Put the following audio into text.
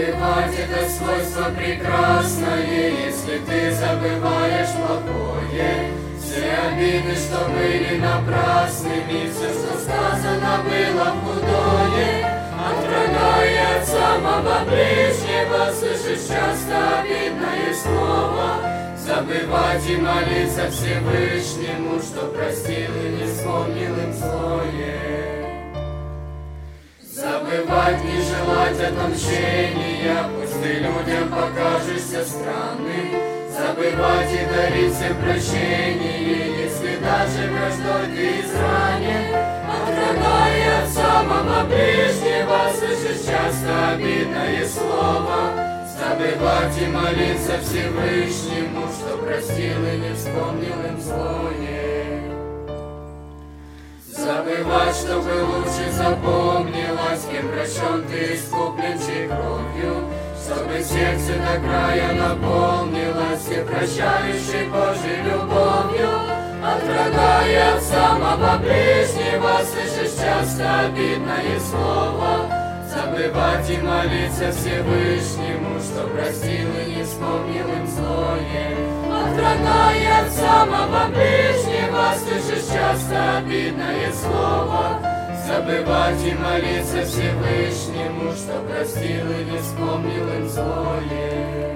Забывать это свойство прекрасное, если ты забываешь плохое. Все обиды, что были напрасными, все, что сказано было худое, от врага и от самого ближнего слышишь часто обидное слово. Забывать и молиться Всевышнему, что простил и не вспомнил им злое. Забывать, не желать отмщения, пусть ты людям покажешься странным. Забывать и дарить всем прощение, если даже враждой ты изранен. От врага и от самого ближнего слышишь часто обидное слово. Забывать и молиться Всевышнему, что простил и не вспомнил им злое. Забывать, чтобы лучше запомнилось, кем прощен ты, искуплен чьей кровью, чтобы сердце до края наполнилось всепрощающей Божьей любовью. От врага и от самого ближнего слышишь часто обидное слово. Забывать и молиться Всевышнему, что простил и не вспомнил им злое. От врага и от самого ближнего слышишь часто обидное слово. Забывать и молиться Всевышнему, что простил и не вспомнил им злое.